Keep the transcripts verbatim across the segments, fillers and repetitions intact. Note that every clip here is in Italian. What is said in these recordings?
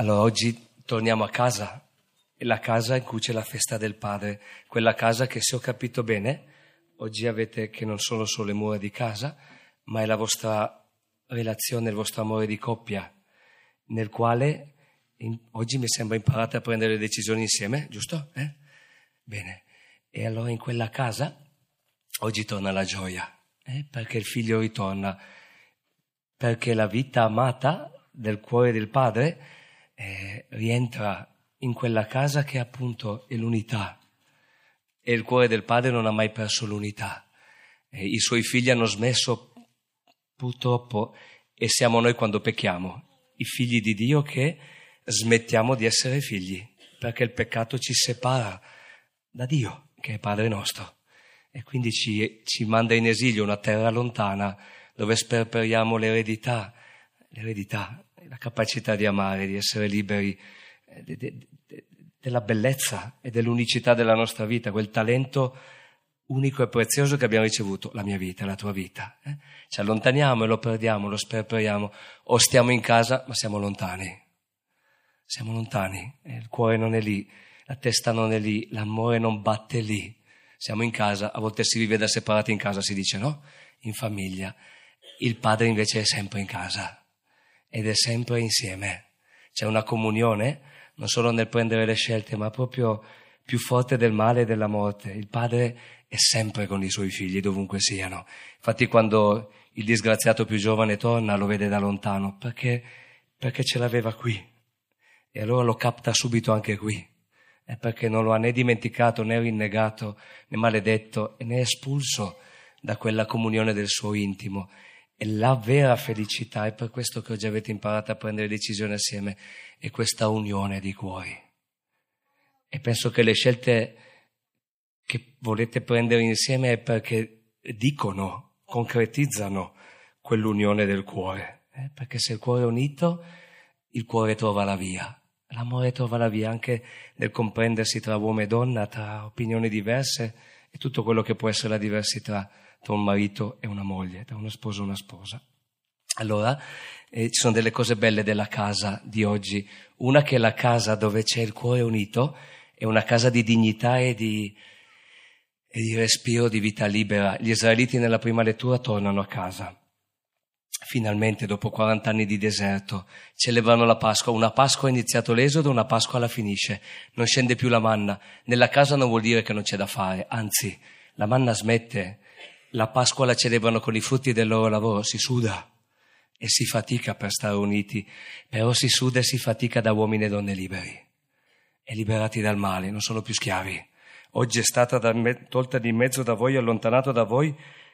Allora oggi torniamo a casa, e la casa in cui c'è la festa del Padre, quella casa che, se ho capito bene, oggi avete, che non sono solo le mura di casa, ma è la vostra relazione, il vostro amore di coppia, nel quale in, oggi mi sembra imparate a prendere le decisioni insieme, giusto? Eh? Bene. E allora in quella casa oggi torna la gioia, eh? Perché il figlio ritorna, perché la vita amata del cuore del Padre eh, rientra in quella casa che appunto è l'unità, e il cuore del Padre non ha mai perso l'unità. Eh, I suoi figli hanno smesso purtroppo, e siamo noi quando pecchiamo, i figli di Dio, che smettiamo di essere figli, perché il peccato ci separa da Dio, che è Padre nostro, e quindi ci, ci manda in esilio, una terra lontana, dove sperperiamo l'eredità, l'eredità, la capacità di amare, di essere liberi de, de, de, della bellezza e dell'unicità della nostra vita, quel talento unico e prezioso che abbiamo ricevuto, la mia vita, la tua vita. Eh? Ci allontaniamo e lo perdiamo, lo sperperiamo, o stiamo in casa ma siamo lontani, siamo lontani, eh, il cuore non è lì, la testa non è lì, l'amore non batte lì, siamo in casa, a volte si vive da separati in casa, si dice, no? In famiglia. Il Padre invece è sempre in casa ed è sempre insieme. C'è una comunione, non solo nel prendere le scelte, ma proprio più forte del male e della morte. Il Padre è sempre con i suoi figli, dovunque siano. Infatti quando il disgraziato più giovane torna, lo vede da lontano, perché, perché ce l'aveva qui. E allora lo capta subito anche qui. È perché non lo ha né dimenticato, né rinnegato, né maledetto, e né espulso da quella comunione del suo intimo. E la vera felicità, è per questo che oggi avete imparato a prendere decisioni assieme, è questa unione di cuori. E penso che le scelte che volete prendere insieme è perché dicono, concretizzano quell'unione del cuore. Eh? Perché se il cuore è unito, il cuore trova la via. L'amore trova la via anche nel comprendersi tra uomo e donna, tra opinioni diverse e tutto quello che può essere la diversità tra un marito e una moglie, tra uno sposo e una sposa. Allora, eh, ci sono delle cose belle della casa di oggi. Una, che la casa dove c'è il cuore unito è una casa di dignità e di, e di respiro, di vita libera. Gli israeliti nella prima lettura tornano a casa. Finalmente, dopo quaranta anni di deserto, celebrano la Pasqua. Una Pasqua ha iniziato l'Esodo, una Pasqua la finisce. Non scende più la manna. Nella casa non vuol dire che non c'è da fare, anzi, la manna smette. La Pasqua la celebrano con i frutti del loro lavoro. Si suda e si fatica per stare uniti, però si suda e si fatica da uomini e donne liberi e liberati dal male, non sono più schiavi. Oggi è stata da me- tolta di mezzo da voi, allontanato da voi,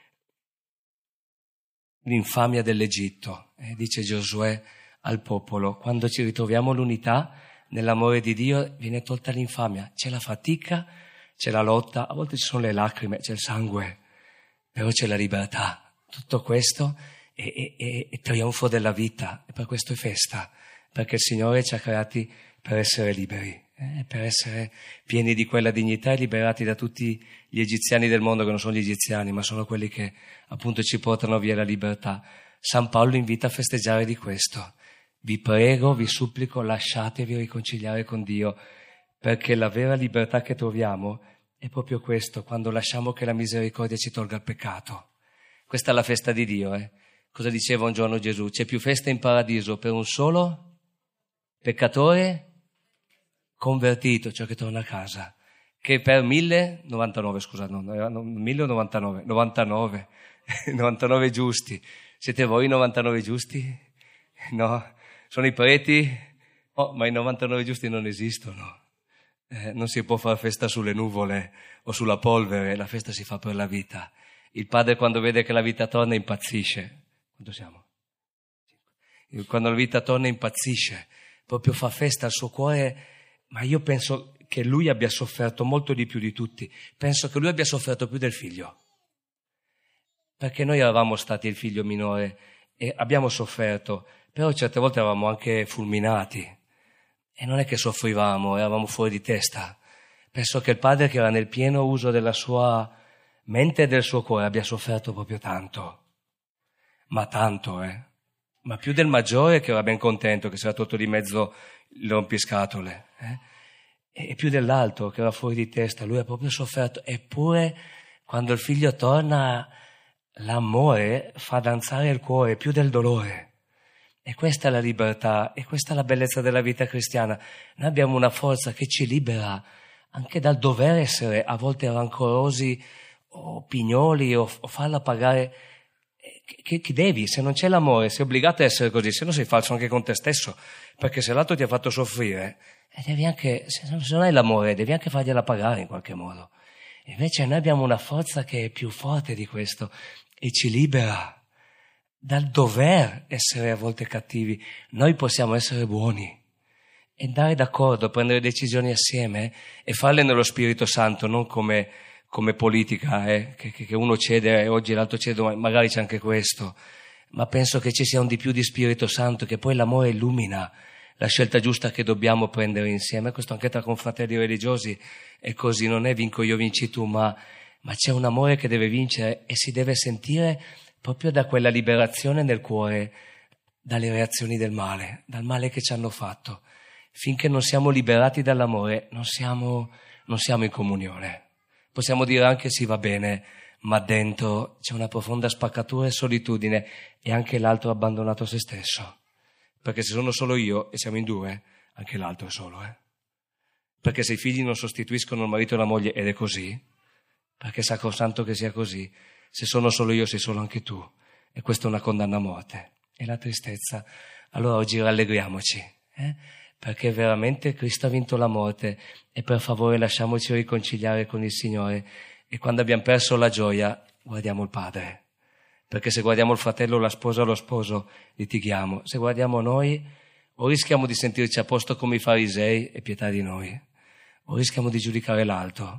l'infamia dell'Egitto, eh, dice Giosuè al popolo. Quando ci ritroviamo l'unità nell'amore di Dio, viene tolta l'infamia. C'è la fatica, c'è la lotta, a volte ci sono le lacrime, c'è il sangue, però c'è la libertà. Tutto questo è, è, è, è trionfo della vita, e per questo è festa, perché il Signore ci ha creati per essere liberi, eh, per essere pieni di quella dignità e liberati da tutti gli egiziani del mondo, che non sono gli egiziani, ma sono quelli che appunto ci portano via la libertà. San Paolo invita a festeggiare di questo. Vi prego, vi supplico, lasciatevi riconciliare con Dio, perché la vera libertà che troviamo è proprio questo, quando lasciamo che la misericordia ci tolga il peccato. Questa è la festa di Dio, eh? Cosa diceva un giorno Gesù? C'è più festa in paradiso per un solo peccatore convertito, cioè che torna a casa, che per mille, novantanove, scusa, no, mille o novantanove, novantanove, novantanove giusti. Siete voi i novantanove giusti? No, sono i preti? Oh, ma i novantanove giusti non esistono. Eh, non si può fare festa sulle nuvole o sulla polvere, la festa si fa per la vita. Il Padre, quando vede che la vita torna, impazzisce. Quanto siamo? Quando la vita torna, impazzisce, proprio fa festa al suo cuore. Ma io penso che lui abbia sofferto molto di più di tutti. Penso che lui abbia sofferto più del figlio, perché noi eravamo stati il figlio minore e abbiamo sofferto, però certe volte eravamo anche fulminati e non è che soffrivamo, eravamo fuori di testa. Penso che il Padre, che era nel pieno uso della sua mente e del suo cuore, abbia sofferto proprio tanto, ma tanto, eh ma più del maggiore che era ben contento che si era tolto di mezzo il rompiscatole, eh? E più dell'altro che era fuori di testa, lui ha proprio sofferto. Eppure quando il figlio torna, l'amore fa danzare il cuore più del dolore. E questa è la libertà, e questa è la bellezza della vita cristiana. Noi abbiamo una forza che ci libera anche dal dover essere a volte rancorosi o pignoli o, o farla pagare. Che, che devi, se non c'è l'amore sei obbligato a essere così, se no sei falso anche con te stesso, perché se l'altro ti ha fatto soffrire, e devi anche, se non hai l'amore devi anche fargliela pagare in qualche modo. Invece noi abbiamo una forza che è più forte di questo e ci libera dal dover essere a volte cattivi. Noi possiamo essere buoni e andare d'accordo, prendere decisioni assieme e farle nello Spirito Santo, non come come politica, eh, che, che uno cede oggi e l'altro cede domani, magari c'è anche questo, ma penso che ci sia un di più di Spirito Santo, che poi l'amore illumina la scelta giusta che dobbiamo prendere insieme. Questo anche tra confratelli religiosi è così, non è vinco io vinci tu, ma, ma c'è un amore che deve vincere e si deve sentire proprio da quella liberazione nel cuore dalle reazioni del male, dal male che ci hanno fatto. Finché non siamo liberati dall'amore non siamo, non siamo in comunione. Possiamo dire anche sì, va bene, ma dentro c'è una profonda spaccatura e solitudine e anche l'altro ha abbandonato se stesso. Perché se sono solo io e siamo in due, anche l'altro è solo. Eh? Perché se i figli non sostituiscono il marito e la moglie ed è così, perché è sacrosanto che sia così, se sono solo io sei solo anche tu. E questa è una condanna a morte. E la tristezza. Allora oggi rallegriamoci, eh? Perché veramente Cristo ha vinto la morte e per favore lasciamoci riconciliare con il Signore e quando abbiamo perso la gioia guardiamo il Padre, perché se guardiamo il fratello, la sposa o lo sposo litighiamo, se guardiamo noi o rischiamo di sentirci a posto come i farisei e pietà di noi, o rischiamo di giudicare l'altro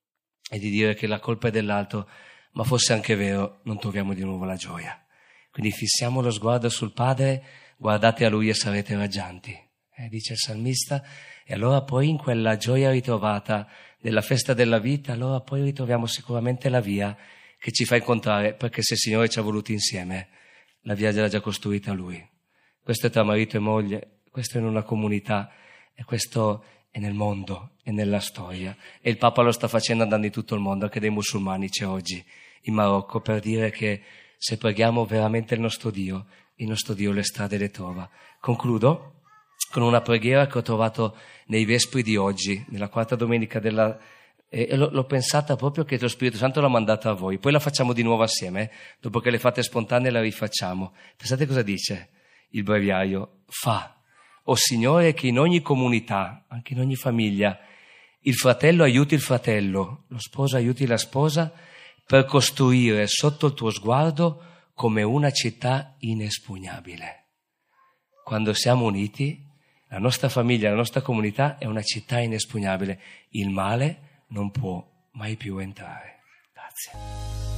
e di dire che la colpa è dell'altro, ma fosse anche vero non troviamo di nuovo la gioia. Quindi fissiamo lo sguardo sul Padre, guardate a Lui e sarete raggianti. Eh, dice il salmista, e allora poi in quella gioia ritrovata della festa della vita, allora poi ritroviamo sicuramente la via che ci fa incontrare, perché se il Signore ci ha voluti insieme, la via l'ha già costruita Lui. Questo è tra marito e moglie, questo è in una comunità, e questo è nel mondo, è nella storia. E il Papa lo sta facendo andando in tutto il mondo, anche dei musulmani c'è oggi in Marocco, per dire che se preghiamo veramente il nostro Dio, il nostro Dio le strade le trova. Concludo con una preghiera che ho trovato nei Vespri di oggi, nella quarta domenica della... E l'ho, l'ho pensata proprio che lo Spirito Santo l'ha mandata a voi. Poi la facciamo di nuovo assieme, eh? Dopo che le fate spontanee la rifacciamo. Pensate cosa dice il breviario. Fa, o Signore, che in ogni comunità, anche in ogni famiglia, il fratello aiuti il fratello, lo sposo aiuti la sposa, per costruire sotto il tuo sguardo come una città inespugnabile. Quando siamo uniti, la nostra famiglia, la nostra comunità è una città inespugnabile. Il male non può mai più entrare. Grazie.